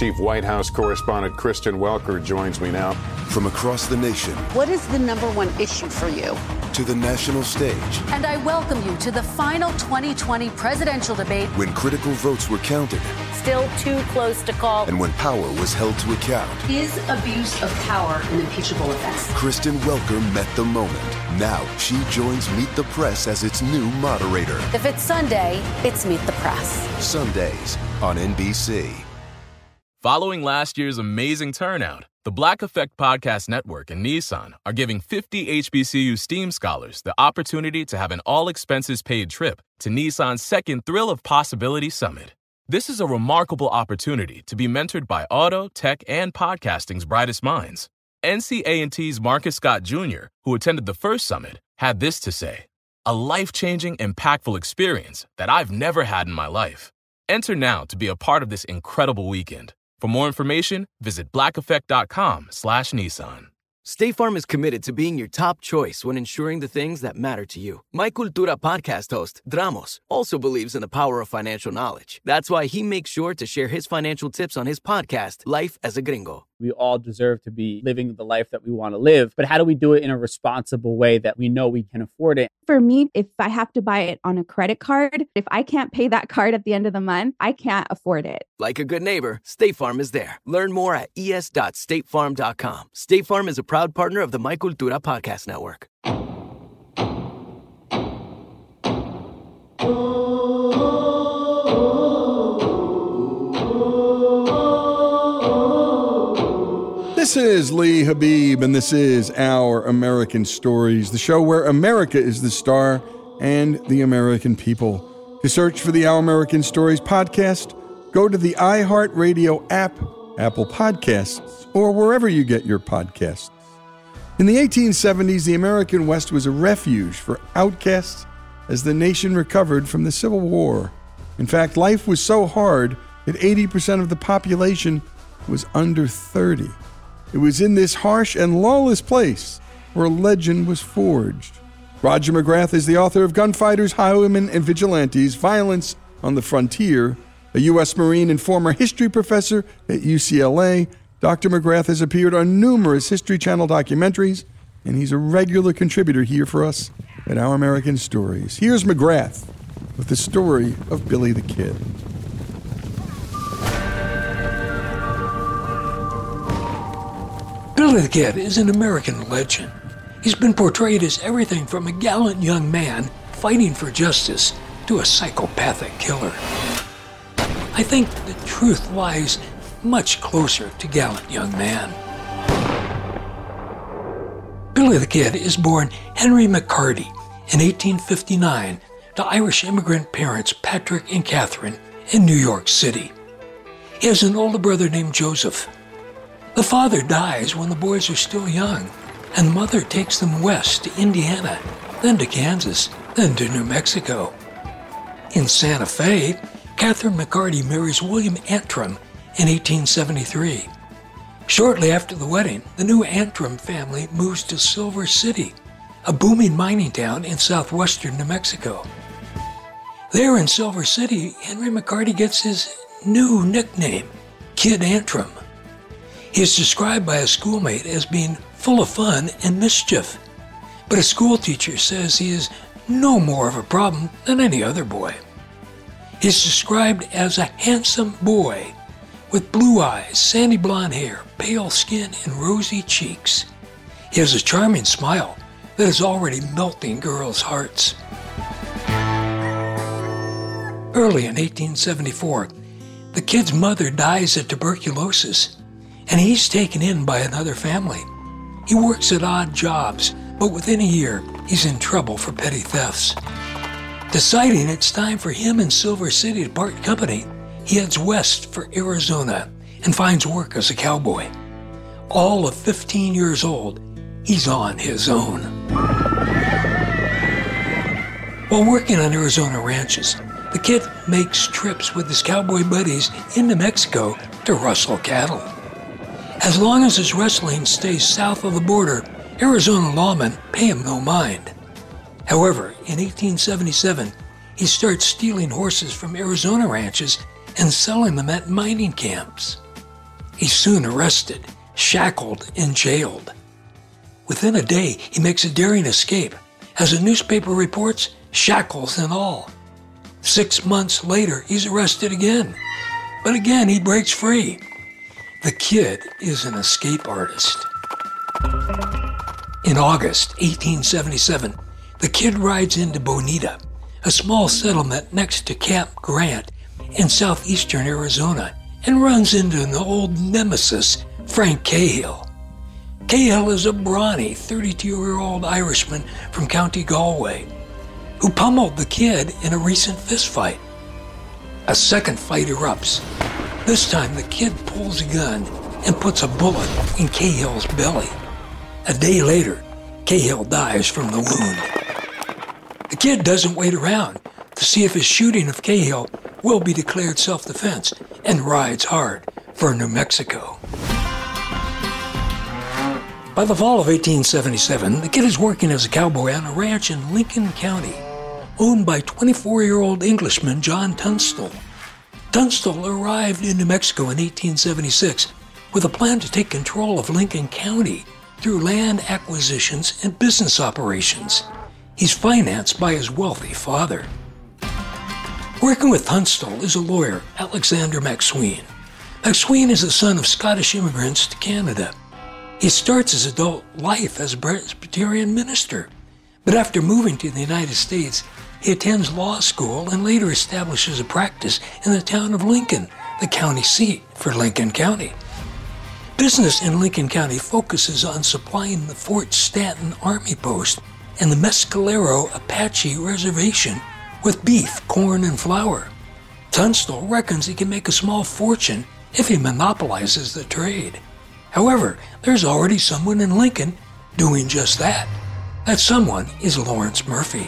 Chief White House correspondent Kristen Welker joins me now. From across the nation. What is the number one issue for you? To the national stage. And I welcome you to the final 2020 presidential debate. When critical votes were counted. Still too close to call. And when power was held to account. Is abuse of power an impeachable offense? Kristen Welker met the moment. Now she joins Meet the Press as its new moderator. If it's Sunday, it's Meet the Press. Sundays on NBC. Following last year's amazing turnout, the Black Effect Podcast Network and Nissan are giving 50 HBCU STEAM scholars the opportunity to have an all-expenses-paid trip to Nissan's second Thrill of Possibility Summit. This is a remarkable opportunity to be mentored by auto, tech, and podcasting's brightest minds. NCA&T's Marcus Scott Jr., who attended the first summit, had this to say: "A life-changing, impactful experience that I've never had in my life." Enter now to be a part of this incredible weekend. For more information, visit blackeffect.com/Nissan. State Farm is committed to being your top choice when ensuring the things that matter to you. My Cultura podcast host, Dramos, also believes in the power of financial knowledge. That's why he makes sure to share his financial tips on his podcast, Life as a Gringo. We all deserve to be living the life that we want to live, but how do we do it in a responsible way that we know we can afford it? For me, if I have to buy it on a credit card, if I can't pay that card at the end of the month, I can't afford it. Like a good neighbor, State Farm is there. Learn more at es.statefarm.com. State Farm is a proud partner of the My Cultura Podcast Network. This is Lee Habib, and this is Our American Stories, the show where America is the star and the American people. To search for the Our American Stories podcast, go to the iHeartRadio app, Apple Podcasts, or wherever you get your podcasts. In the 1870s, the American West was a refuge for outcasts as the nation recovered from the Civil War. In fact, life was so hard that 80% of the population was under 30. It was in this harsh and lawless place where a legend was forged. Roger McGrath is the author of Gunfighters, Highwaymen, and Vigilantes, Violence on the Frontier, a U.S. Marine and former history professor at UCLA. Dr. McGrath has appeared on numerous History Channel documentaries, and he's a regular contributor here for us at Our American Stories. Here's McGrath with the story of Billy the Kid. Billy the Kid is an American legend. He's been portrayed as everything from a gallant young man fighting for justice to a psychopathic killer. I think the truth lies much closer to gallant young man. Billy the Kid is born Henry McCarty in 1859 to Irish immigrant parents Patrick and Catherine in New York City. He has an older brother named Joseph. The father dies when the boys are still young, and the mother takes them west to Indiana, then to Kansas, then to New Mexico. In Santa Fe, Catherine McCarty marries William Antrim in 1873. Shortly after the wedding, the new Antrim family moves to Silver City, a booming mining town in southwestern New Mexico. There in Silver City, Henry McCarty gets his new nickname, Kid Antrim. He is described by a schoolmate as being full of fun and mischief, but a school teacher says he is no more of a problem than any other boy. He is described as a handsome boy with blue eyes, sandy blonde hair, pale skin, and rosy cheeks. He has a charming smile that is already melting girls' hearts. Early in 1874, the kid's mother dies of tuberculosis, and he's taken in by another family. He works at odd jobs, but within a year, he's in trouble for petty thefts. Deciding it's time for him and Silver City to part company, he heads west for Arizona and finds work as a cowboy. All of 15 years old, he's on his own. While working on Arizona ranches, the kid makes trips with his cowboy buddies into Mexico to rustle cattle. As long as his rustling stays south of the border, Arizona lawmen pay him no mind. However, in 1877, he starts stealing horses from Arizona ranches and selling them at mining camps. He's soon arrested, shackled, and jailed. Within a day, he makes a daring escape. As a newspaper reports, shackles and all. 6 months later, he's arrested again. But again, he breaks free. The kid is an escape artist. In August 1877, the kid rides into Bonita, a small settlement next to Camp Grant in southeastern Arizona, and runs into an old nemesis, Frank Cahill. Cahill is a brawny 32-year-old Irishman from County Galway who pummeled the kid in a recent fistfight. A second fight erupts. This time the kid pulls a gun and puts a bullet in Cahill's belly. A day later, Cahill dies from the wound. The kid doesn't wait around to see if his shooting of Cahill will be declared self-defense and rides hard for New Mexico. By the fall of 1877, the kid is working as a cowboy on a ranch in Lincoln County, owned by 24-year-old Englishman John Tunstall. Tunstall arrived in New Mexico in 1876 with a plan to take control of Lincoln County through land acquisitions and business operations. He's financed by his wealthy father. Working with Tunstall is a lawyer, Alexander MacSween. MacSween is the son of Scottish immigrants to Canada. He starts his adult life as a Presbyterian minister, but after moving to the United States, he attends law school and later establishes a practice in the town of Lincoln, the county seat for Lincoln County. Business in Lincoln County focuses on supplying the Fort Stanton Army Post and the Mescalero Apache Reservation with beef, corn, and flour. Tunstall reckons he can make a small fortune if he monopolizes the trade. However, there's already someone in Lincoln doing just that. That someone is Lawrence Murphy.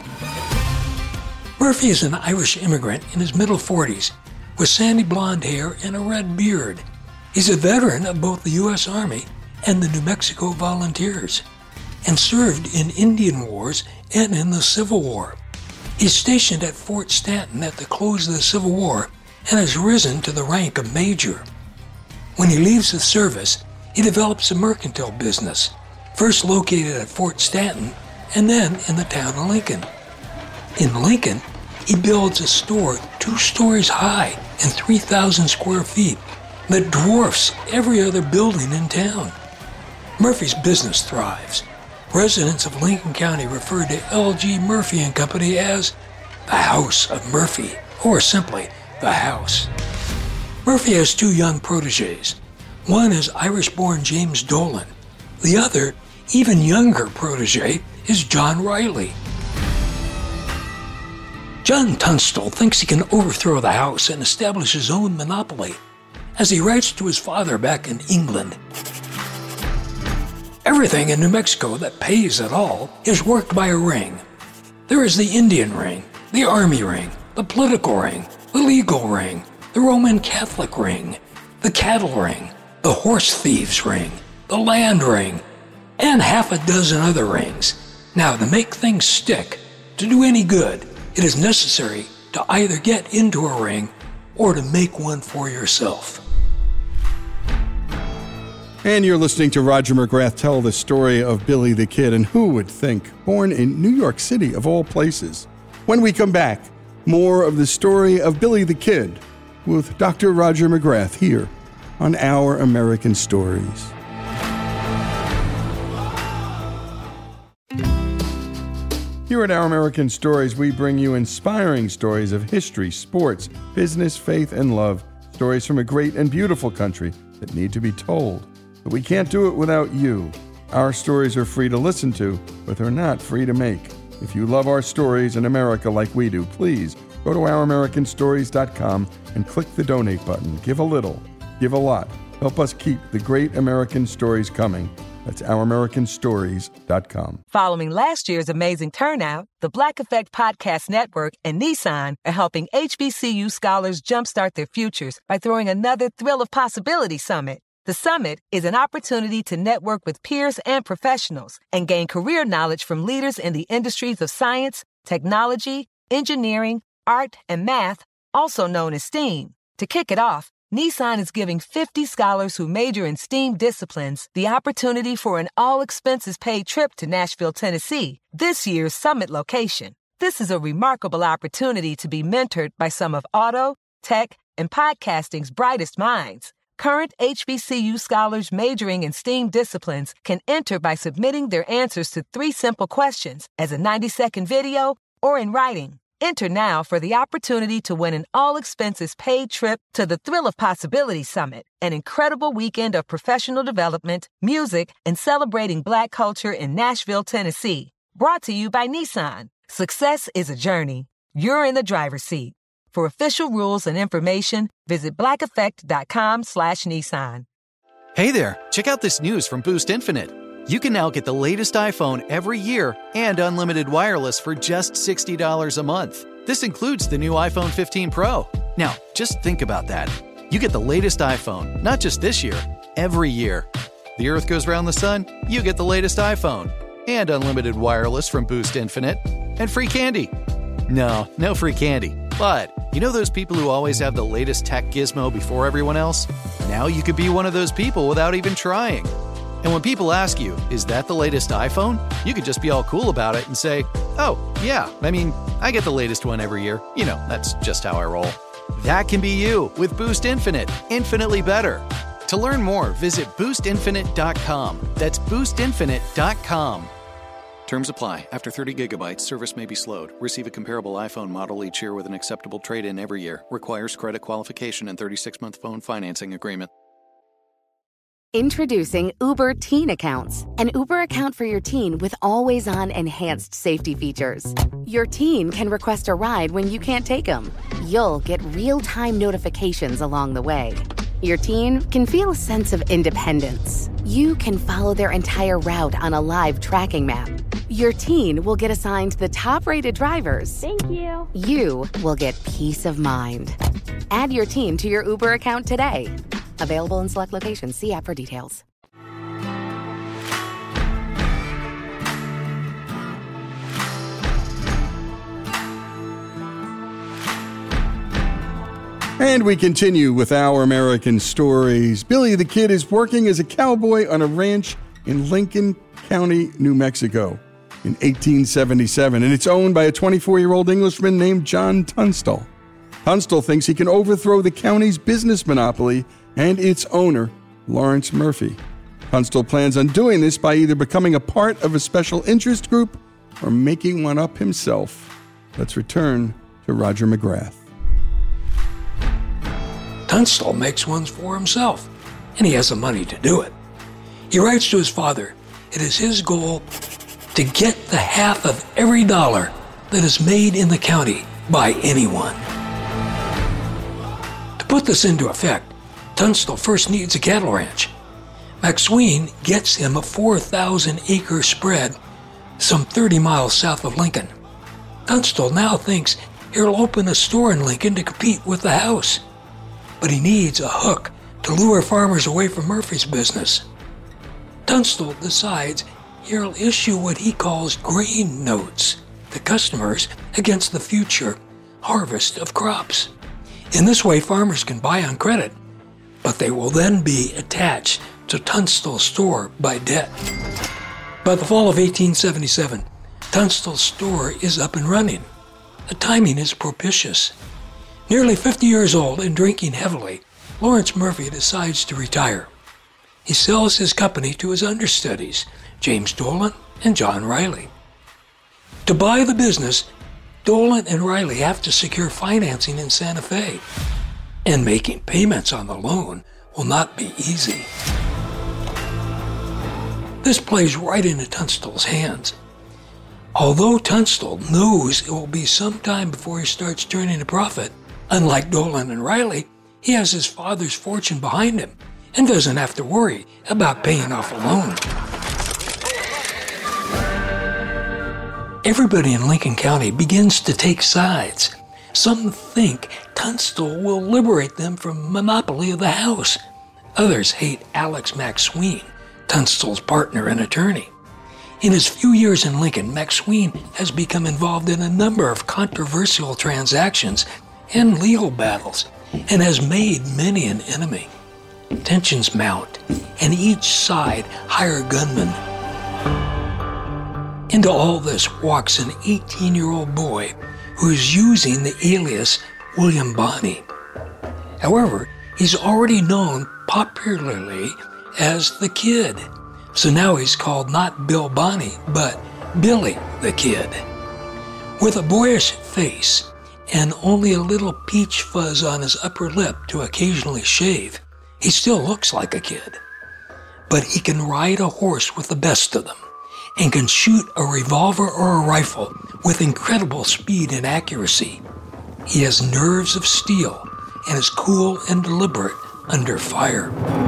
Murphy is an Irish immigrant in his middle 40s with sandy blonde hair and a red beard. He's a veteran of both the U.S. Army and the New Mexico Volunteers, and served in Indian Wars and in the Civil War. He's stationed at Fort Stanton at the close of the Civil War and has risen to the rank of major. When he leaves the service, he develops a mercantile business, first located at Fort Stanton and then in the town of Lincoln. In Lincoln, he builds a store 2 stories high and 3,000 square feet that dwarfs every other building in town. Murphy's business thrives. Residents of Lincoln County refer to L.G. Murphy and Company as the House of Murphy, or simply the House. Murphy has 2 young protégés. One is Irish-born James Dolan. The other, even younger protégé, is John Riley. John Tunstall thinks he can overthrow the house and establish his own monopoly, as he writes to his father back in England. Everything in New Mexico that pays at all is worked by a ring. There is the Indian ring, the Army ring, the political ring, the legal ring, the Roman Catholic ring, the cattle ring, the horse thieves ring, the land ring, and half a dozen other rings. Now, to make things stick, to do any good, it is necessary to either get into a ring or to make one for yourself. And you're listening to Roger McGrath tell the story of Billy the Kid, and who would think, born in New York City of all places. When we come back, more of the story of Billy the Kid with Dr. Roger McGrath here on Our American Stories. Here at Our American Stories, we bring you inspiring stories of history, sports, business, faith, and love. Stories from a great and beautiful country that need to be told. But we can't do it without you. Our stories are free to listen to, but they're not free to make. If you love our stories in America like we do, please go to ouramericanstories.com and click the donate button. Give a little, give a lot. Help us keep the great American stories coming. That's ouramericanstories.com. Following last year's amazing turnout, the Black Effect Podcast Network and Nissan are helping HBCU scholars jumpstart their futures by throwing another Thrill of Possibility Summit. The summit is an opportunity to network with peers and professionals and gain career knowledge from leaders in the industries of science, technology, engineering, art, and math, also known as STEAM. To kick it off, Nissan is giving 50 scholars who major in STEAM disciplines the opportunity for an all-expenses-paid trip to Nashville, Tennessee, this year's summit location. This is a remarkable opportunity to be mentored by some of auto, tech, and podcasting's brightest minds. Current HBCU scholars majoring in STEAM disciplines can enter by submitting their answers to 3 simple questions as a 90-second video or in writing. Enter now for the opportunity to win an all-expenses-paid trip to the Thrill of Possibility Summit, an incredible weekend of professional development, music, and celebrating Black culture in Nashville, Tennessee. Brought to you by Nissan. Success is a journey. You're in the driver's seat. For official rules and information, visit blackeffect.com/Nissan. Hey there, check out this news from Boost Infinite. You can now get the latest iPhone every year and unlimited wireless for just $60 a month. This includes the new iPhone 15 Pro. Now, just think about that. You get the latest iPhone, not just this year, every year. The Earth goes around the sun, you get the latest iPhone. And unlimited wireless from Boost Infinite. And free candy. No free candy. But you know those people who always have the latest tech gizmo before everyone else? Now you could be one of those people without even trying. And when people ask you, is that the latest iPhone? You could just be all cool about it and say, oh, yeah, I get the latest one every year. You know, that's just how I roll. That can be you with Boost Infinite. Infinitely better. To learn more, visit boostinfinite.com. That's boostinfinite.com. Terms apply. After 30 gigabytes, service may be slowed. Receive a comparable iPhone model each year with an acceptable trade-in every year. Requires credit qualification and 36-month phone financing agreement. Introducing Uber Teen Accounts, an Uber account for your teen with always-on enhanced safety features. Your teen can request a ride when you can't take them. You'll get real-time notifications along the way. Your teen can feel a sense of independence. You can follow their entire route on a live tracking map. Your teen will get assigned the top-rated drivers. Thank you. You will get peace of mind. Add your teen to your Uber account today. Available in select locations. See app for details. And we continue with Our American Stories. Billy the Kid is working as a cowboy on a ranch in Lincoln County, New Mexico in 1877, and it's owned by a 24-year-old Englishman named John Tunstall. Tunstall thinks he can overthrow the county's business monopoly and its owner, Lawrence Murphy. Tunstall plans on doing this by either becoming a part of a special interest group or making one up himself. Let's return to Roger McGrath. Tunstall makes ones for himself, and he has the money to do it. He writes to his father it is his goal to get the half of every dollar that is made in the county by anyone. To put this into effect, Tunstall first needs a cattle ranch. McSween gets him a 4,000-acre spread some 30 miles south of Lincoln. Tunstall now thinks he'll open a store in Lincoln to compete with the house. But he needs a hook to lure farmers away from Murphy's business. Tunstall decides he'll issue what he calls grain notes to customers against the future harvest of crops. In this way, farmers can buy on credit, but they will then be attached to Tunstall's store by debt. By the fall of 1877, Tunstall's store is up and running. The timing is propitious. Nearly 50 years old and drinking heavily, Lawrence Murphy decides to retire. He sells his company to his understudies, James Dolan and John Riley. To buy the business, Dolan and Riley have to secure financing in Santa Fe, and making payments on the loan will not be easy. This plays right into Tunstall's hands. Although Tunstall knows it will be some time before he starts turning a profit, unlike Dolan and Riley, he has his father's fortune behind him and doesn't have to worry about paying off a loan. Everybody in Lincoln County begins to take sides. Some think Tunstall will liberate them from monopoly of the house. Others hate Alex McSween, Tunstall's partner and attorney. In his few years in Lincoln, McSween has become involved in a number of controversial transactions and legal battles, and has made many an enemy. Tensions mount, and each side hire gunmen. Into all this walks an 18-year-old boy who is using the alias William Bonney. However, he's already known popularly as the Kid. So now he's called not Bill Bonney, but Billy the Kid. With a boyish face and only a little peach fuzz on his upper lip to occasionally shave, he still looks like a kid. But he can ride a horse with the best of them and can shoot a revolver or a rifle with incredible speed and accuracy. He has nerves of steel and is cool and deliberate under fire.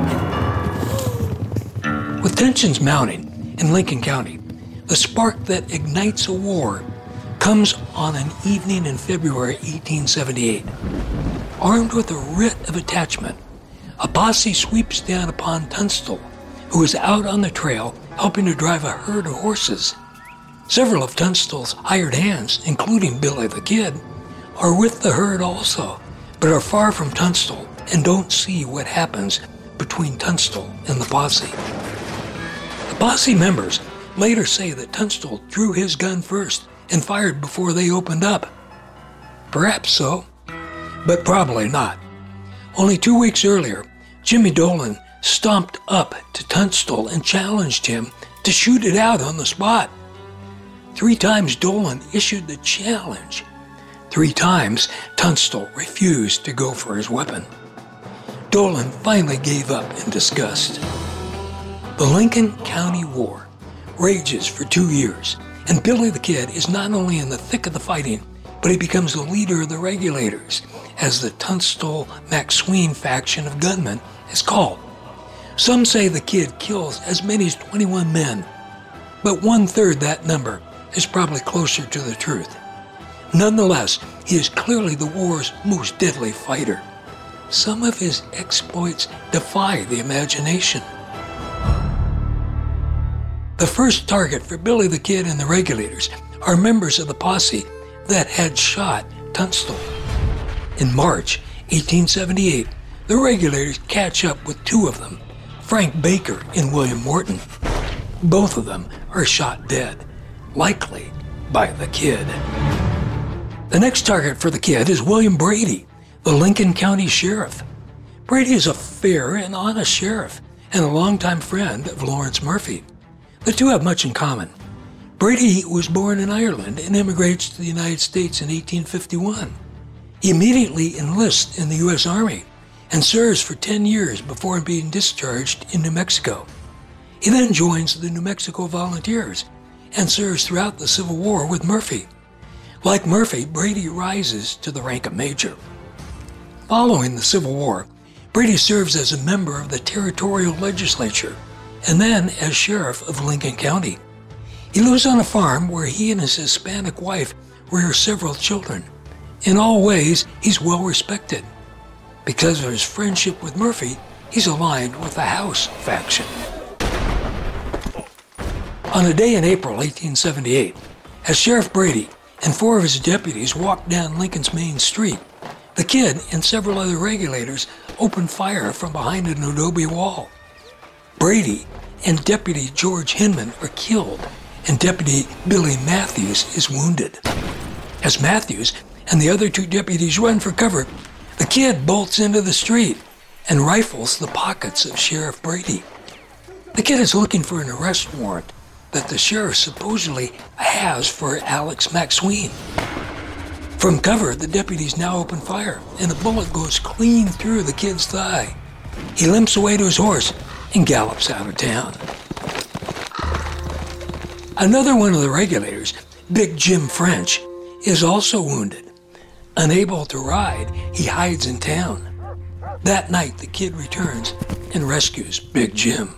With tensions mounting in Lincoln County, the spark that ignites a war comes on an evening in February 1878. Armed with a writ of attachment, a posse sweeps down upon Tunstall, who is out on the trail helping to drive a herd of horses. Several of Tunstall's hired hands, including Billy the Kid, are with the herd also, but are far from Tunstall and don't see what happens between Tunstall and the posse. The posse members later say that Tunstall drew his gun first and fired before they opened up. Perhaps so, but probably not. Only 2 weeks earlier, Jimmy Dolan stomped up to Tunstall and challenged him to shoot it out on the spot. 3 times Dolan issued the challenge. 3 times Tunstall refused to go for his weapon. Dolan finally gave up in disgust. The Lincoln County War rages for 2 years, and Billy the Kid is not only in the thick of the fighting, but he becomes the leader of the Regulators, as the Tunstall-McSween faction of gunmen is called. Some say the Kid kills as many as 21 men, but 1/3 that number is probably closer to the truth. Nonetheless, he is clearly the war's most deadly fighter. Some of his exploits defy the imagination. The first target for Billy the Kid and the Regulators are members of the posse that had shot Tunstall. In March 1878, the Regulators catch up with 2 of them, Frank Baker and William Morton. Both of them are shot dead, likely by the Kid. The next target for the Kid is William Brady, the Lincoln County Sheriff. Brady is a fair and honest sheriff and a longtime friend of Lawrence Murphy. The two have much in common. Brady was born in Ireland and immigrates to the United States in 1851. He immediately enlists in the U.S. Army and serves for 10 years before being discharged in New Mexico. He then joins the New Mexico Volunteers and serves throughout the Civil War with Murphy. Like Murphy, Brady rises to the rank of major. Following the Civil War, Brady serves as a member of the territorial legislature and then as sheriff of Lincoln County. He lives on a farm where he and his Hispanic wife rear several children. In all ways, he's well respected. Because of his friendship with Murphy, he's aligned with the House faction. On a day in April 1878, as Sheriff Brady and 4 of his deputies walked down Lincoln's main street, the Kid and several other Regulators opened fire from behind an adobe wall. Brady and Deputy George Hinman are killed, and Deputy Billy Matthews is wounded. As Matthews and the other 2 deputies run for cover, the Kid bolts into the street and rifles the pockets of Sheriff Brady. The Kid is looking for an arrest warrant that the sheriff supposedly has for Alex McSween. From cover, the deputies now open fire, and the bullet goes clean through the Kid's thigh. He limps away to his horse and gallops out of town. Another one of the Regulators, Big Jim French, is also wounded. Unable to ride, he hides in town. That night, the Kid returns and rescues Big Jim.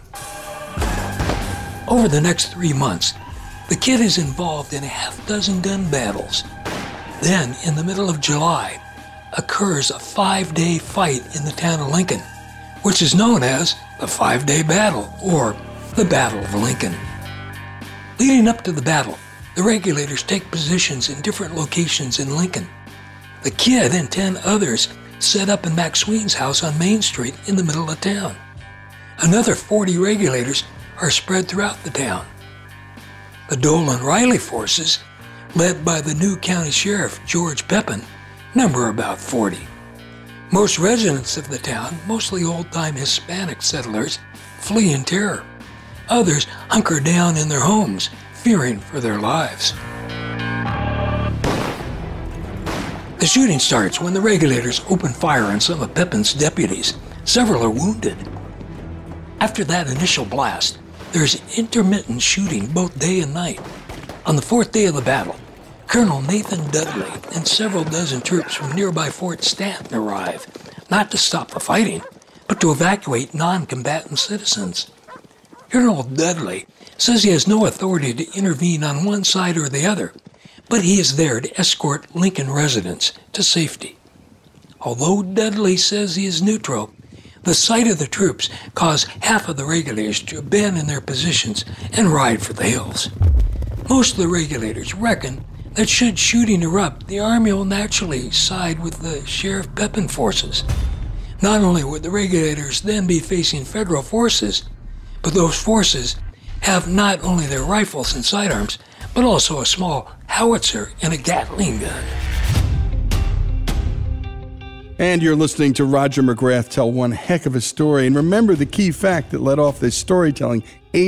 Over the next 3 months, the Kid is involved in 6 gun battles. Then, in the middle of July, occurs a 5-day fight in the town of Lincoln, which is known as the 5-Day Battle, or the Battle of Lincoln. Leading up to the battle, the Regulators take positions in different locations in Lincoln. The Kid and 10 others set up in McSween's house on Main Street in the middle of town. Another 40 regulators are spread throughout the town. The Dole and Riley forces, led by the new county sheriff, George Pepin, number about 40. Most residents of the town, mostly old-time Hispanic settlers, flee in terror. Others hunker down in their homes, fearing for their lives. The shooting starts when the regulators open fire on some of Pepin's deputies. Several are wounded. After that initial blast, there's intermittent shooting both day and night. On the fourth day of the battle, Colonel Nathan Dudley and several dozen troops from nearby Fort Stanton arrive, not to stop the fighting, but to evacuate non-combatant citizens. Colonel Dudley says he has no authority to intervene on one side or the other, but he is there to escort Lincoln residents to safety. Although Dudley says he is neutral, the sight of the troops caused half of the regulators to abandon their positions and ride for the hills. Most of the regulators reckon that should shooting erupt, the Army will naturally side with the Sheriff Pepin forces. Not only would the regulators then be facing federal forces, but those forces have not only their rifles and sidearms, but also a small howitzer and a Gatling gun. And you're listening to Roger McGrath tell one heck of a story. And remember the key fact that led off this storytelling: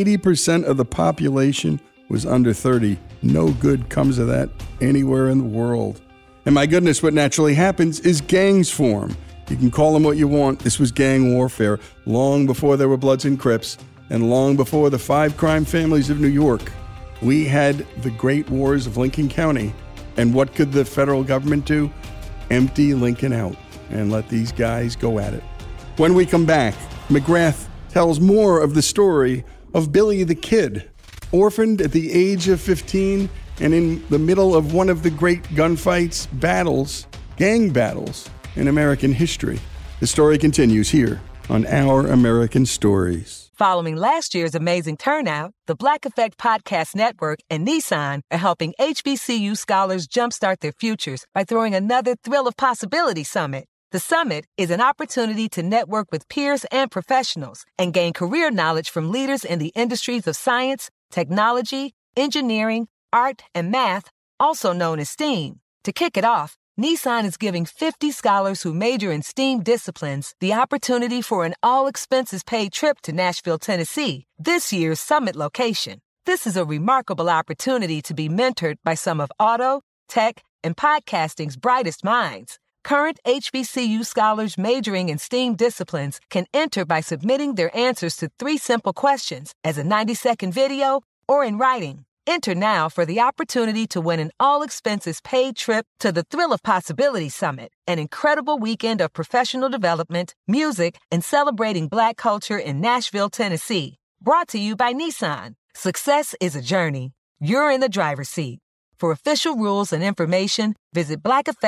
80% of the population was under 30. No good comes of that anywhere in the world. And my goodness, what naturally happens is gangs form. You can call them what you want. This was gang warfare long before there were Bloods and Crips, and long before the 5 crime families of New York. We had the great wars of Lincoln County. And what could the federal government do? Empty Lincoln out and let these guys go at it. When we come back, McGrath tells more of the story of Billy the Kid, orphaned at the age of 15 and in the middle of one of the great gunfights, battles, gang battles in American history. The story continues here on Our American Stories. Following last year's amazing turnout, the Black Effect Podcast Network and Nissan are helping HBCU scholars jumpstart their futures by throwing another Thrill of Possibility Summit. The summit is an opportunity to network with peers and professionals and gain career knowledge from leaders in the industries of science, technology, engineering, art, and math, also known as STEAM. To kick it off, Nissan is giving 50 scholars who major in STEAM disciplines the opportunity for an all-expenses-paid trip to Nashville, Tennessee, this year's summit location. This is a remarkable opportunity to be mentored by some of auto, tech, and podcasting's brightest minds. Current HBCU scholars majoring in STEAM disciplines can enter by submitting their answers to 3 simple questions as a 90-second video or in writing. Enter now for the opportunity to win an all-expenses-paid trip to the Thrill of Possibility Summit, an incredible weekend of professional development, music, and celebrating Black culture in Nashville, Tennessee. Brought to you by Nissan. Success is a journey. You're in the driver's seat. For official rules and information, visit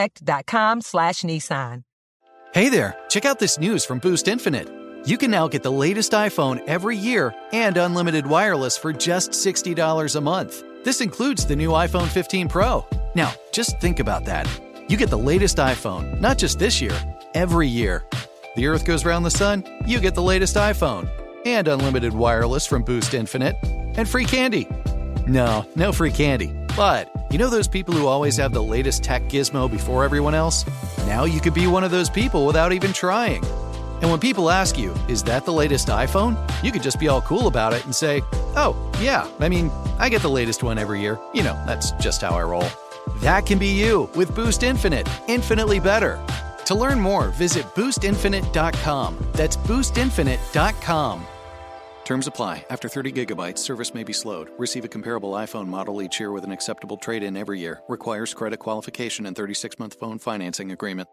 blackeffect.com/Nissan. Hey there, check out this news from Boost Infinite. You can now get the latest iPhone every year and unlimited wireless for just $60 a month. This includes the new iPhone 15 Pro. Now, just think about that. You get the latest iPhone, not just this year, every year. The Earth goes around the sun, you get the latest iPhone. And unlimited wireless from Boost Infinite. And free candy. No free candy. But you know those people who always have the latest tech gizmo before everyone else? Now you could be one of those people without even trying. And when people ask you, is that the latest iPhone? You could just be all cool about it and say, oh, yeah, I get the latest one every year. You know, that's just how I roll. That can be you with Boost Infinite. Infinitely better. To learn more, visit boostinfinite.com. That's boostinfinite.com. Terms apply. After 30 gigabytes, service may be slowed. Receive a comparable iPhone model each year with an acceptable trade-in every year. Requires credit qualification and 36-month phone financing agreement.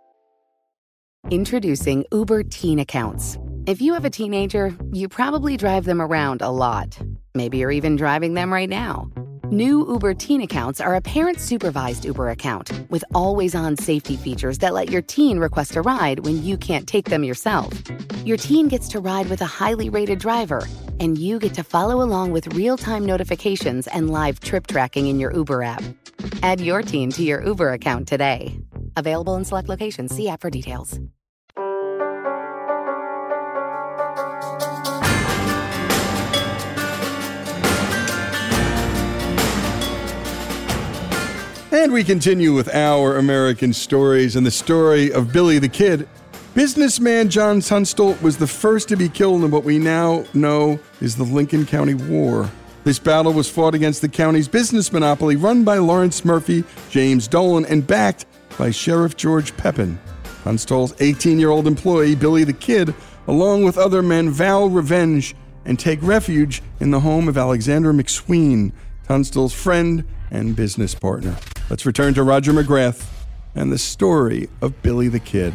Introducing Uber Teen Accounts. If you have a teenager, you probably drive them around a lot. Maybe you're even driving them right now. New Uber Teen Accounts are a parent-supervised Uber account with always-on safety features that let your teen request a ride when you can't take them yourself. Your teen gets to ride with a highly rated driver, and you get to follow along with real-time notifications and live trip tracking in your Uber app. Add your teen to your Uber account today. Available in select locations. See app for details. And we continue with Our American Stories and the story of Billy the Kid. Businessman John Tunstall was the first to be killed in what we now know is the Lincoln County War. This battle was fought against the county's business monopoly run by Lawrence Murphy, James Dolan, and backed by Sheriff George Pepin. Tunstall's 18-year-old employee, Billy the Kid, along with other men, vow revenge and take refuge in the home of Alexander McSween, Tunstall's friend and business partner. Let's return to Roger McGrath and the story of Billy the Kid.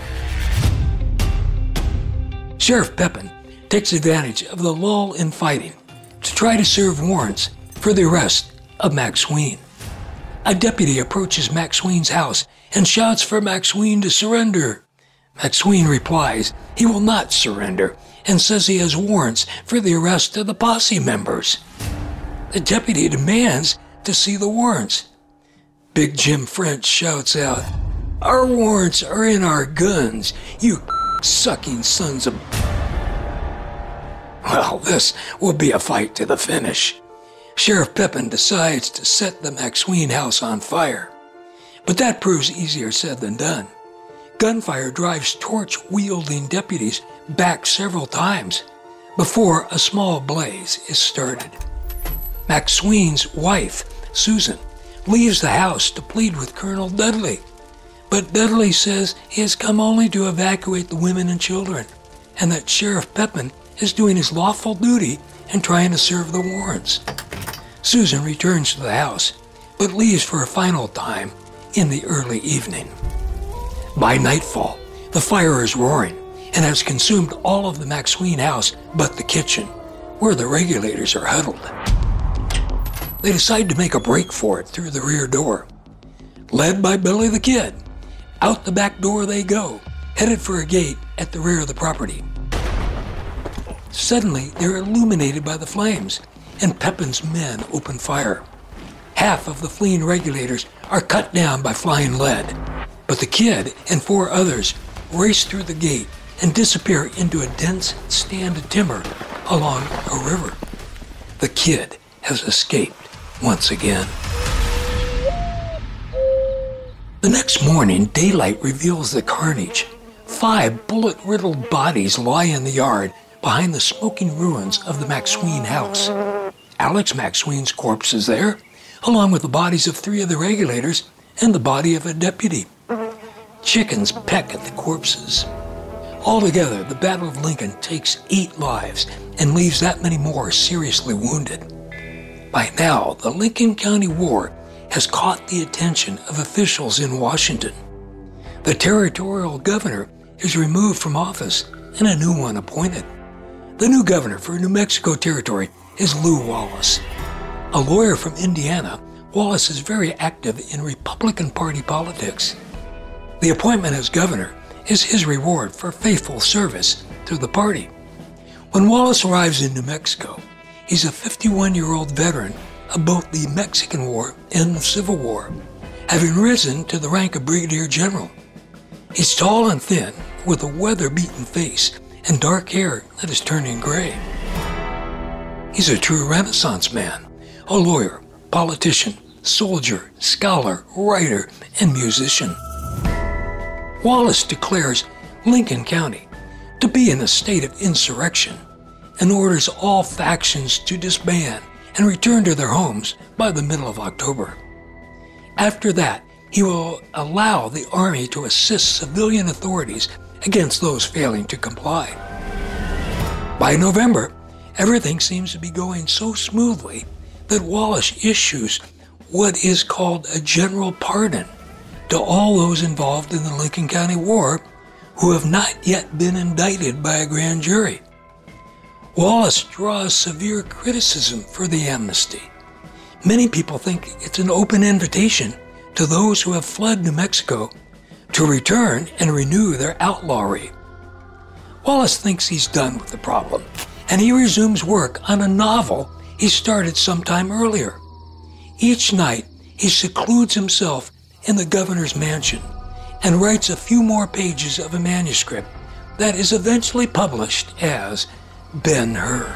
Sheriff Pepin takes advantage of the lull in fighting to try to serve warrants for the arrest of McSween. A deputy approaches McSween's house and shouts for McSween to surrender. McSween replies he will not surrender and says he has warrants for the arrest of the posse members. The deputy demands to see the warrants. Big Jim French shouts out, "Our warrants are in our guns, you sucking sons of..." Well, this will be a fight to the finish. Sheriff Pepin decides to set the McSween house on fire. But that proves easier said than done. Gunfire drives torch-wielding deputies back several times before a small blaze is started. McSween's wife, Susan, leaves the house to plead with Colonel Dudley. But Dudley says he has come only to evacuate the women and children, and that Sheriff Pepin is doing his lawful duty and trying to serve the warrants. Susan returns to the house, but leaves for a final time in the early evening. By nightfall, the fire is roaring and has consumed all of the McSween house but the kitchen, where the regulators are huddled. They decide to make a break for it through the rear door. Led by Billy the Kid, out the back door they go, headed for a gate at the rear of the property. Suddenly, they're illuminated by the flames, and Pepin's men open fire. Half of the fleeing regulators are cut down by flying lead, but the Kid and 4 others race through the gate and disappear into a dense stand of timber along a river. The Kid has escaped once again. The next morning, daylight reveals the carnage. 5 bullet-riddled bodies lie in the yard behind the smoking ruins of the McSween house. Alex McSween's corpse is there, along with the bodies of 3 of the regulators and the body of a deputy. Chickens peck at the corpses. Altogether, the Battle of Lincoln takes 8 lives and leaves that many more seriously wounded. By now, the Lincoln County War has caught the attention of officials in Washington. The territorial governor is removed from office and a new one appointed. The new governor for New Mexico Territory is Lew Wallace. A lawyer from Indiana, Wallace is very active in Republican Party politics. The appointment as governor is his reward for faithful service to the party. When Wallace arrives in New Mexico, he's a 51-year-old veteran of both the Mexican War and the Civil War, having risen to the rank of brigadier general. He's tall and thin, with a weather-beaten face and dark hair that is turning gray. He's a true Renaissance man, a lawyer, politician, soldier, scholar, writer, and musician. Wallace declares Lincoln County to be in a state of insurrection and orders all factions to disband and return to their homes by the middle of October. After that, he will allow the Army to assist civilian authorities against those failing to comply. By November, everything seems to be going so smoothly that Wallace issues what is called a general pardon to all those involved in the Lincoln County War who have not yet been indicted by a grand jury. Wallace draws severe criticism for the amnesty. Many people think it's an open invitation to those who have fled New Mexico to return and renew their outlawry. Wallace thinks he's done with the problem, and he resumes work on a novel he started sometime earlier. Each night, he secludes himself in the governor's mansion and writes a few more pages of a manuscript that is eventually published as Ben-Hur.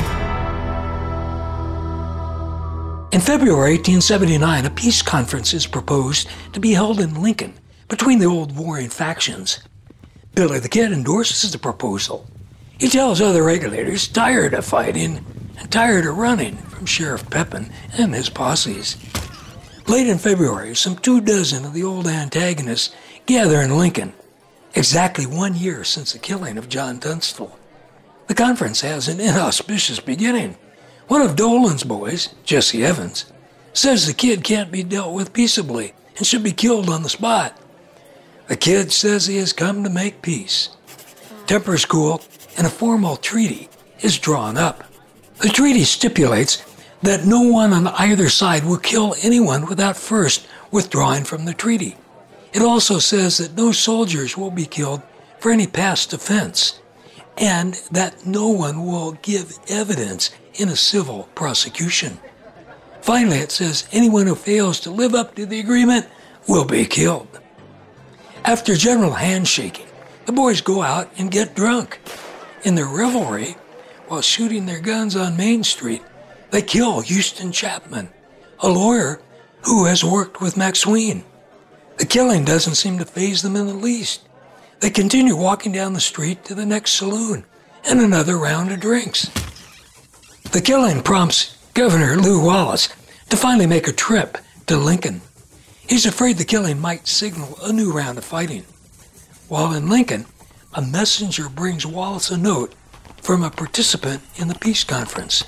In February 1879, a peace conference is proposed to be held in Lincoln between the old warring factions. Billy the Kid endorses the proposal. He tells other regulators tired of fighting and tired of running from Sheriff Pepin and his posses. Late in February, some 24 of the old antagonists gather in Lincoln, exactly 1 year since the killing of John Tunstall. The conference has an inauspicious beginning. One of Dolan's boys, Jesse Evans, says the Kid can't be dealt with peaceably and should be killed on the spot. The Kid says he has come to make peace. Tempers cool, and a formal treaty is drawn up. The treaty stipulates that no one on either side will kill anyone without first withdrawing from the treaty. It also says that no soldiers will be killed for any past offense, and that no one will give evidence in a civil prosecution. Finally, it says anyone who fails to live up to the agreement will be killed. After general handshaking, the boys go out and get drunk. In their revelry, while shooting their guns on Main Street, they kill Houston Chapman, a lawyer who has worked with McSween. The killing doesn't seem to faze them in the least. They continue walking down the street to the next saloon and another round of drinks. The killing prompts Governor Lew Wallace to finally make a trip to Lincoln. He's afraid the killing might signal a new round of fighting. While in Lincoln, a messenger brings Wallace a note from a participant in the peace conference.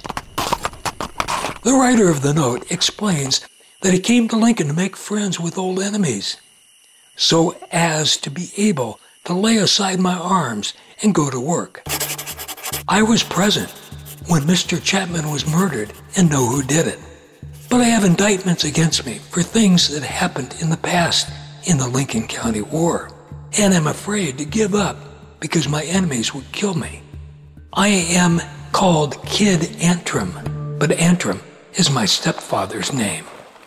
The writer of the note explains that he came to Lincoln to make friends with old enemies, so as to be able to lay aside my arms and go to work. I was present when Mr. Chapman was murdered and know who did it, but I have indictments against me for things that happened in the past in the Lincoln County War, and am afraid to give up because my enemies would kill me. I am called Kid Antrim, but Antrim is my stepfather's name.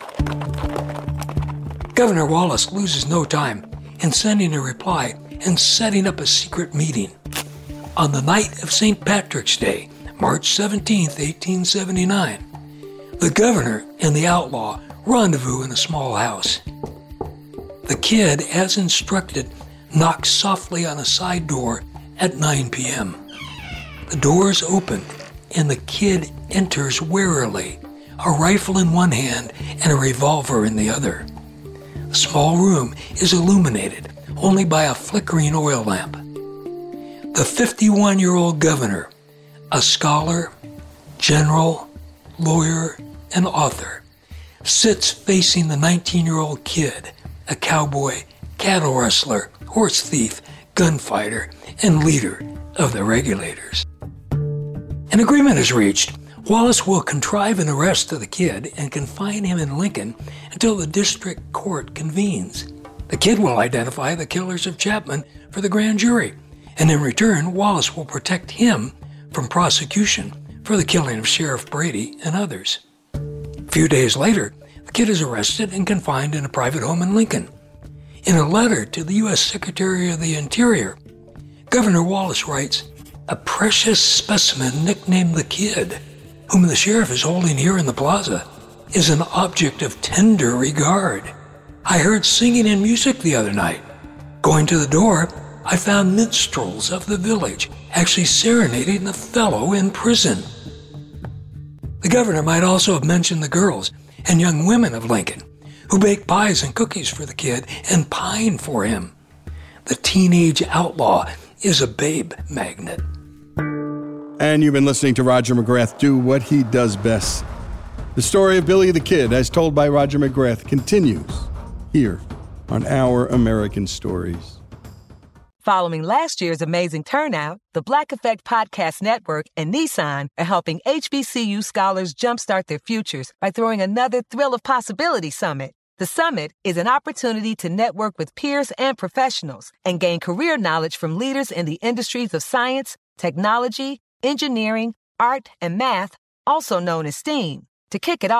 Governor Wallace loses no time in sending a reply and setting up a secret meeting. On the night of St. Patrick's Day, March 17, 1879, the governor and the outlaw rendezvous in a small house. The Kid, as instructed, knocks softly on a side door at 9 p.m. The door is opened, and the Kid enters warily, a rifle in one hand and a revolver in the other. The small room is illuminated only by a flickering oil lamp. The 51-year-old governor, a scholar, general, lawyer, and author, sits facing the 19-year-old Kid, a cowboy, cattle rustler, horse thief, gunfighter, and leader of the Regulators. An agreement is reached. Wallace will contrive an arrest of the Kid and confine him in Lincoln until the district court convenes. The Kid will identify the killers of Chapman for the grand jury, and in return, Wallace will protect him from prosecution for the killing of Sheriff Brady and others. A few days later, the Kid is arrested and confined in a private home in Lincoln. In a letter to the U.S. Secretary of the Interior, Governor Wallace writes, "A precious specimen nicknamed the Kid, whom the sheriff is holding here in the plaza, is an object of tender regard. I heard singing and music the other night. Going to the door, I found minstrels of the village actually serenading the fellow in prison." The governor might also have mentioned the girls and young women of Lincoln who bake pies and cookies for the Kid and pine for him. The teenage outlaw is a babe magnet. And you've been listening to Roger McGrath do what he does best. The story of Billy the Kid, as told by Roger McGrath, continues here on Our American Stories. Following last year's amazing turnout, the Black Effect Podcast Network and Nissan are helping HBCU scholars jumpstart their futures by throwing another Thrill of Possibility Summit. The summit is an opportunity to network with peers and professionals and gain career knowledge from leaders in the industries of science, technology, engineering, art, and math, also known as STEAM. To kick it off,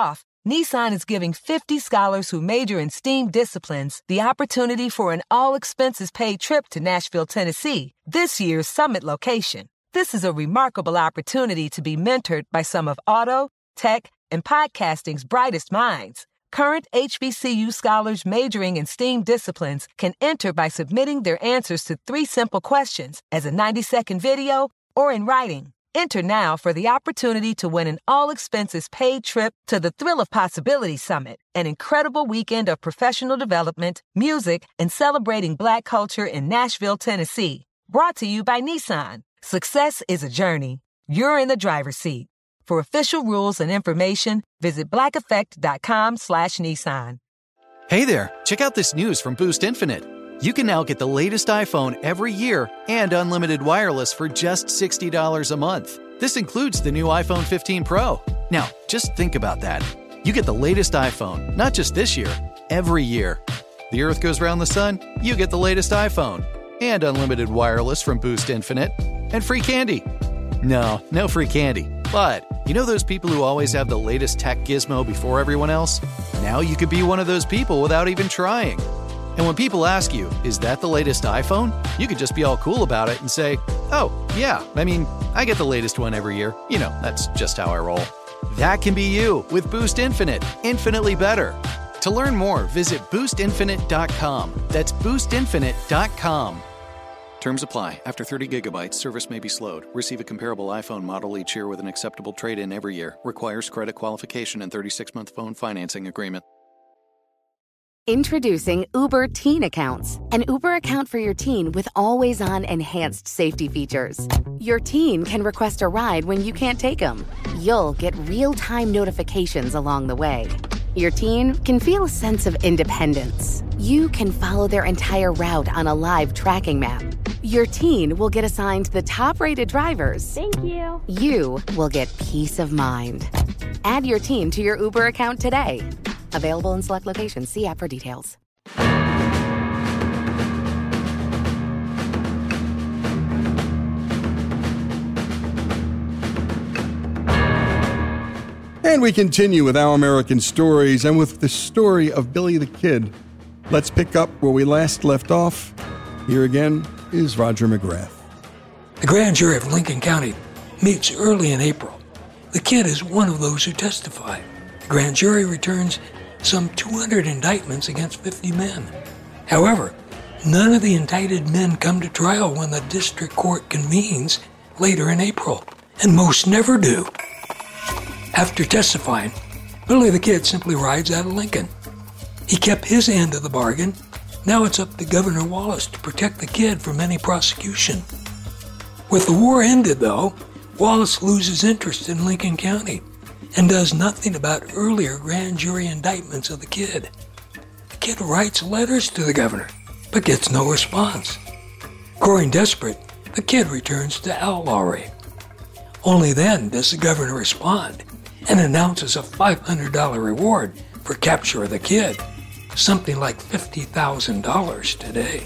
Nissan is giving 50 scholars who major in STEAM disciplines the opportunity for an all-expenses-paid trip to Nashville, Tennessee, this year's summit location. This is a remarkable opportunity to be mentored by some of auto, tech, and podcasting's brightest minds. Current HBCU scholars majoring in STEAM disciplines can enter by submitting their answers to 3 simple questions as a 90-second video or in writing. Enter now for the opportunity to win an all-expenses-paid trip to the Thrill of Possibility Summit, an incredible weekend of professional development, music, and celebrating Black culture in Nashville, Tennessee. Brought to you by Nissan. Success is a journey. You're in the driver's seat. For official rules and information, visit blackeffect.com/Nissan. Hey there, check out this news from Boost Infinite. You can now get the latest iPhone every year and unlimited wireless for just $60 a month. This includes the new iPhone 15 Pro. Now, just think about that. You get the latest iPhone, not just this year, every year. The Earth goes around the sun, you get the latest iPhone. And unlimited wireless from Boost Infinite. And free candy. No free candy. But you know those people who always have the latest tech gizmo before everyone else? Now you could be one of those people without even trying. And when people ask you, is that the latest iPhone? You could just be all cool about it and say, oh, yeah, I get the latest one every year. You know, that's just how I roll. That can be you with Boost Infinite. Infinitely better. To learn more, visit boostinfinite.com. That's boostinfinite.com. Terms apply. After 30 gigabytes, service may be slowed. Receive a comparable iPhone model each year with an acceptable trade-in every year. Requires credit qualification and 36-month phone financing agreement. Introducing Uber Teen Accounts, an Uber account for your teen with always-on enhanced safety features. Your teen can request a ride when you can't take them. You'll get real-time notifications along the way. Your teen can feel a sense of independence. You can follow their entire route on a live tracking map. Your teen will get assigned the top-rated drivers. Thank you. You will get peace of mind. Add your teen to your Uber account today. Available in select locations. See app for details. And we continue with Our American Stories and with the story of Billy the Kid. Let's pick up where we last left off. Here again is Roger McGrath. The grand jury of Lincoln County meets early in April. The kid is one of those who testify. The grand jury returns some 200 indictments against 50 men. However, none of the indicted men come to trial when the district court convenes later in April, and most never do. After testifying, Billy the Kid simply rides out of Lincoln. He kept his end of the bargain. Now it's up to Governor Wallace to protect the kid from any prosecution. With the war ended, though, Wallace loses interest in Lincoln County and does nothing about earlier grand jury indictments of the kid. The kid writes letters to the governor, but gets no response. Growing desperate, the kid returns to outlawry. Only then does the governor respond and announces a $500 reward for capture of the kid, something like $50,000 today.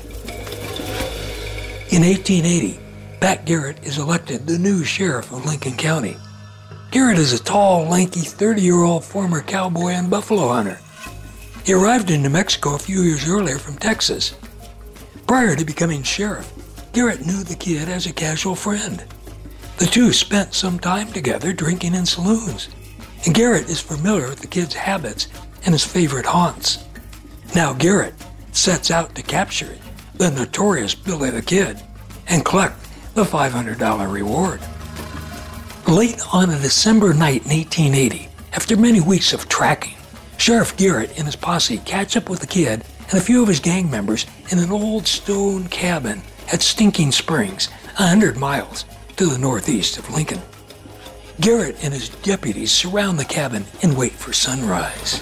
In 1880, Pat Garrett is elected the new sheriff of Lincoln County. Garrett is a tall, lanky, 30-year-old former cowboy and buffalo hunter. He arrived in New Mexico a few years earlier from Texas. Prior to becoming sheriff, Garrett knew the kid as a casual friend. The two spent some time together drinking in saloons, and Garrett is familiar with the kid's habits and his favorite haunts. Now Garrett sets out to capture the notorious Billy the Kid and collect the $500 reward. Late on a December night in 1880, after many weeks of tracking, Sheriff Garrett and his posse catch up with the kid and a few of his gang members in an old stone cabin at Stinking Springs, 100 miles to the northeast of Lincoln. Garrett and his deputies surround the cabin and wait for sunrise.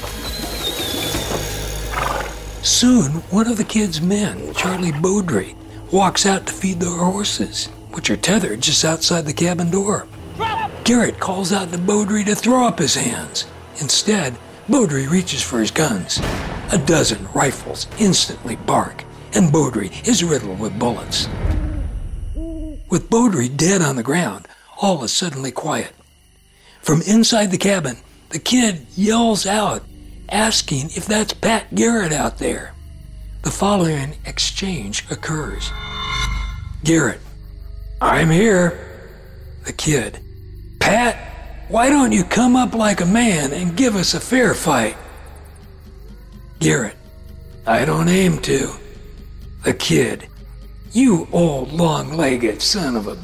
Soon, one of the kid's men, Charlie Beaudry, walks out to feed their horses, which are tethered just outside the cabin door. Garrett calls out to Beaudry to throw up his hands. Instead, Beaudry reaches for his guns. A dozen rifles instantly bark, and Beaudry is riddled with bullets. With Beaudry dead on the ground, all is suddenly quiet. From inside the cabin, The kid yells out, asking if that's Pat Garrett out there. The following exchange occurs. Garrett, I'm here. The kid, Pat, why don't you come up like a man and give us a fair fight? Garrett, I don't aim to. The kid, you old long-legged son of a...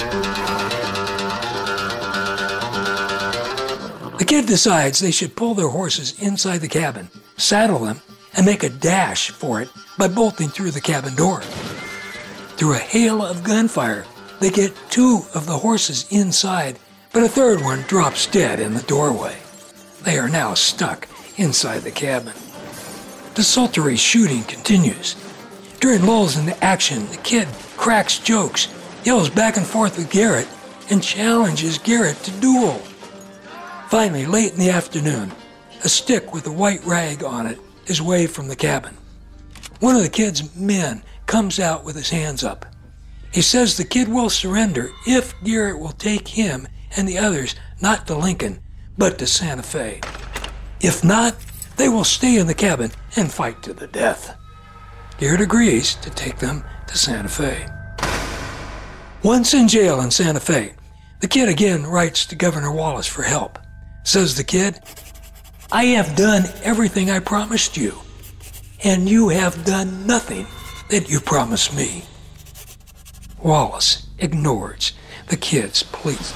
The kid decides they should pull their horses inside the cabin, saddle them, and make a dash for it by bolting through the cabin door. Through a hail of gunfire, they get 2 of the horses inside, but a third one drops dead in the doorway. They are now stuck inside the cabin. Desultory shooting continues. During lulls in the action, the kid cracks jokes, yells back and forth with Garrett, and challenges Garrett to duel. Finally, late in the afternoon, a stick with a white rag on it is waved from the cabin. One of the kid's men comes out with his hands up. He says the kid will surrender if Garrett will take him and the others not to Lincoln, but to Santa Fe. If not, they will stay in the cabin and fight to the death. Garrett agrees to take them to Santa Fe. Once in jail in Santa Fe, the kid again writes to Governor Wallace for help. Says the kid, I have done everything I promised you, and you have done nothing that you promised me. Wallace ignores the kid's pleas.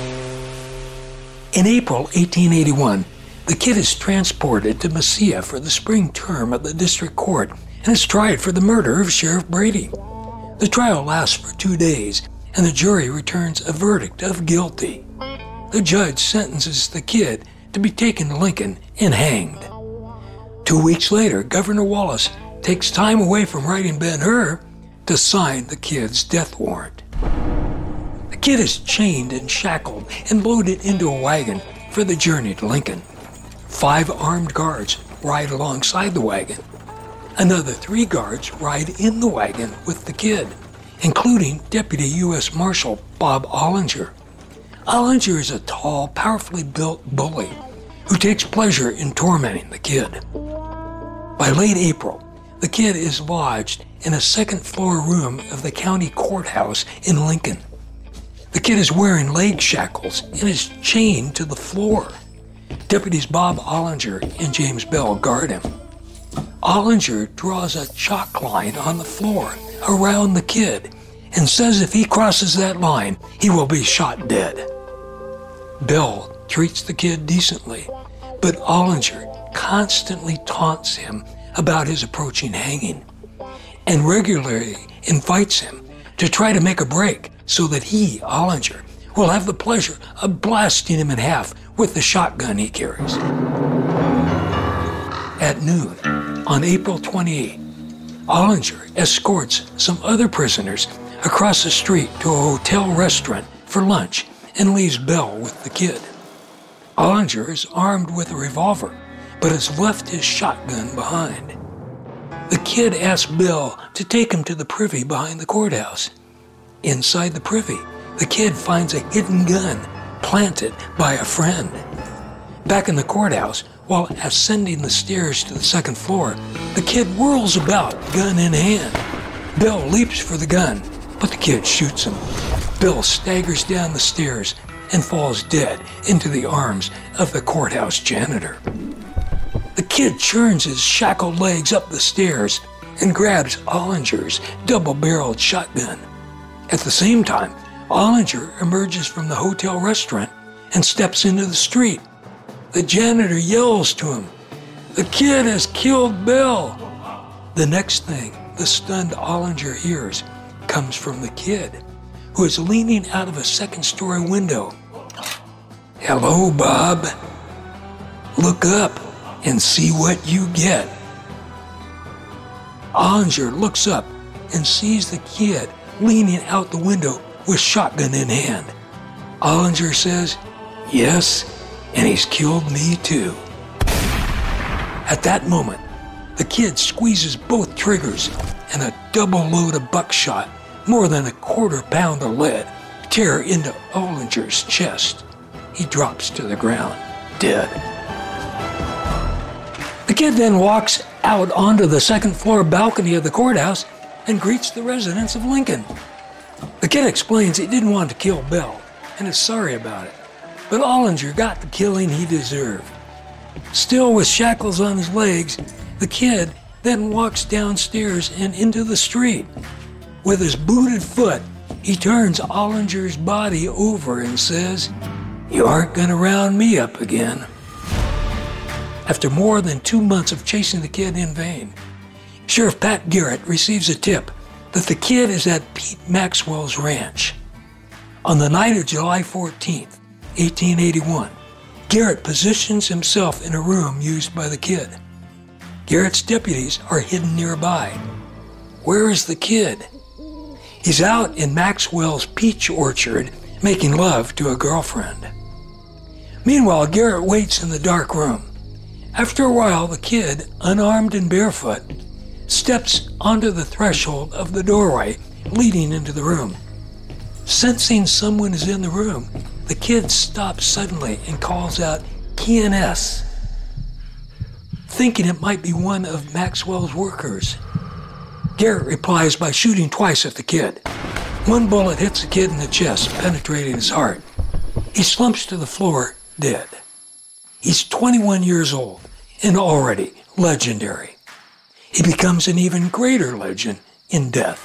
In April 1881, the kid is transported to Mesilla for the spring term of the district court and is tried for the murder of Sheriff Brady. The trial lasts for 2 days, and the jury returns a verdict of guilty. The judge sentences the kid to be taken to Lincoln and hanged. 2 weeks later, Governor Wallace takes time away from writing Ben-Hur to sign the kid's death warrant. The kid is chained and shackled and loaded into a wagon for the journey to Lincoln. 5 armed guards ride alongside the wagon. Another 3 guards ride in the wagon with the kid, including Deputy U.S. Marshal Bob Ollinger. Ollinger is a tall, powerfully built bully who takes pleasure in tormenting the kid. By late April, the kid is lodged in a 2nd-floor room of the county courthouse in Lincoln. The kid is wearing leg shackles and is chained to the floor. Deputies Bob Ollinger and James Bell guard him. Ollinger draws a chalk line on the floor around the kid and says if he crosses that line, he will be shot dead. Bell treats the kid decently, but Ollinger constantly taunts him about his approaching hanging and regularly invites him to try to make a break so that he, Ollinger, will have the pleasure of blasting him in half with the shotgun he carries. At noon, on April 28, Ollinger escorts some other prisoners across the street to a hotel restaurant for lunch and leaves Bell with the kid. Ollinger is armed with a revolver, but has left his shotgun behind. The kid asks Bell to take him to the privy behind the courthouse. Inside the privy, the kid finds a hidden gun planted by a friend. Back in the courthouse, while ascending the stairs to the 2nd floor, the kid whirls about, gun in hand. Bell leaps for the gun, but the kid shoots him. Bell staggers down the stairs and falls dead into the arms of the courthouse janitor. The kid churns his shackled legs up the stairs and grabs Ollinger's double-barreled shotgun. At the same time, Ollinger emerges from the hotel restaurant and steps into the street. The janitor yells to him, "The kid has killed Bell!" The next thing the stunned Ollinger hears comes from the kid, who is leaning out of a 2nd-story window. "Hello, Bob. Look up and see what you get." Ollinger looks up and sees the kid leaning out the window with shotgun in hand. Ollinger says, "Yes, and he's killed me too." At that moment, the kid squeezes both triggers and a double load of buckshot, more than a 1/4 pound of lead, tear into Ollinger's chest. He drops to the ground, dead. kid then walks out onto the second-floor balcony of the courthouse and greets the residents of Lincoln. The kid explains he didn't want to kill Bell and is sorry about it, but Ollinger got the killing he deserved. Still with shackles on his legs, the kid then walks downstairs and into the street. With his booted foot, he turns Ollinger's body over and says, "You aren't gonna round me up again." After more than 2 months of chasing the kid in vain, Sheriff Pat Garrett receives a tip that the kid is at Pete Maxwell's ranch. On the night of July 14th, 1881, Garrett positions himself in a room used by the kid. Garrett's deputies are hidden nearby. Where is the kid? He's out in Maxwell's peach orchard making love to a girlfriend. Meanwhile, Garrett waits in the dark room. After a while, the kid, unarmed and barefoot, steps onto the threshold of the doorway leading into the room. Sensing someone is in the room, the kid stops suddenly and calls out, "KNS," thinking it might be one of Maxwell's workers. Garrett replies by shooting twice at the kid. One bullet hits the kid in the chest, penetrating his heart. He slumps to the floor, dead. He's 21 years old and already legendary. He becomes an even greater legend in death.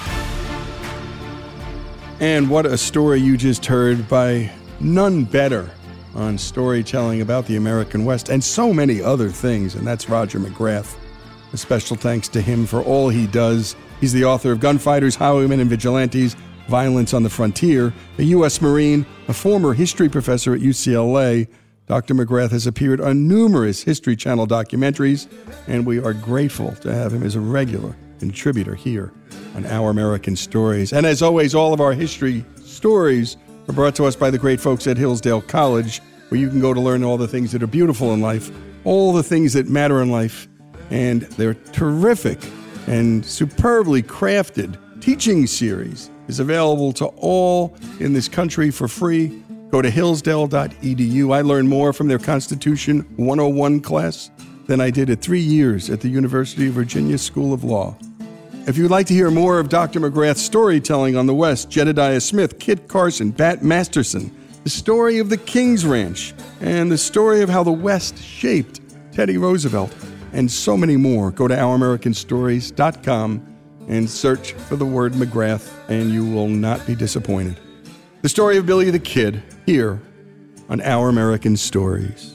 And what a story you just heard by none better on storytelling about the American West and so many other things, and that's Roger McGrath. A special thanks to him for all he does. He's the author of Gunfighters, Highwaymen, and Vigilantes, Violence on the Frontier, a U.S. Marine, a former history professor at UCLA. Dr. McGrath has appeared on numerous History Channel documentaries, and we are grateful to have him as a regular contributor here on Our American Stories. And as always, all of our history stories are brought to us by the great folks at Hillsdale College, where you can go to learn all the things that are beautiful in life, all the things that matter in life, and their terrific and superbly crafted teaching series is available to all in this country for free. Go to hillsdale.edu. I learned more from their Constitution 101 class than I did at 3 years at the University of Virginia School of Law. If you'd like to hear more of Dr. McGrath's storytelling on the West, Jedediah Smith, Kit Carson, Pat Masterson, the story of the King's Ranch, and the story of how the West shaped Teddy Roosevelt, and so many more, go to OurAmericanStories.com and search for the word McGrath, and you will not be disappointed. The story of Billy the Kid, here on Our American Stories.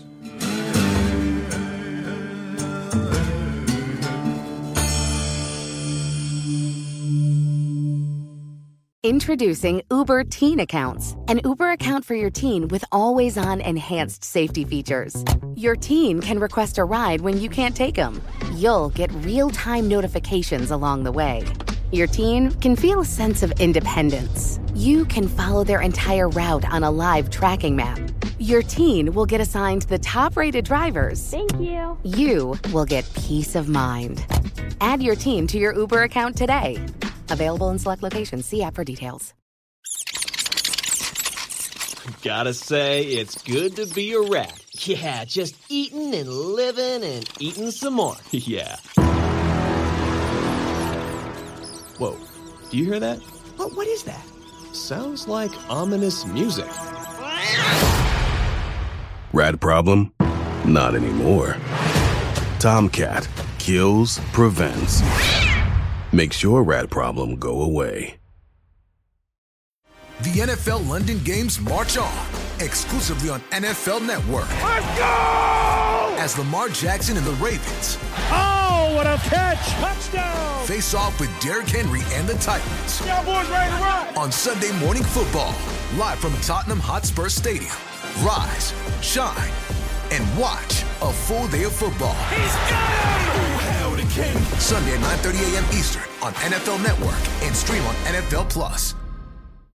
Introducing Uber Teen Accounts, an Uber account for your teen with always-on enhanced safety features. Your teen can request a ride when you can't take them. You'll get real-time notifications along the way. Your teen can feel a sense of independence. You can follow their entire route on a live tracking map. Your teen will get assigned the top-rated drivers. Thank you. You will get peace of mind. Add your teen to your Uber account today. Available in select locations. See app for details. Gotta say, it's good to be a rat. Yeah, just eating and living and eating some more. Yeah. Whoa, do you hear that? What is that? Sounds like ominous music. Rat problem? Not anymore. Tomcat kills, prevents. Makes your rat problem go away. The NFL London Games march on, exclusively on NFL Network. Let's go! As Lamar Jackson and the Ravens. Oh, what a catch! Touchdown! Face off with Derrick Henry and the Titans. Cowboys ready to rock! On Sunday Morning Football, live from Tottenham Hotspur Stadium. Rise, shine, and watch a full day of football. He's got him! Oh, hell, the king! Sunday at 9:30 a.m. Eastern on NFL Network and stream on NFL Plus.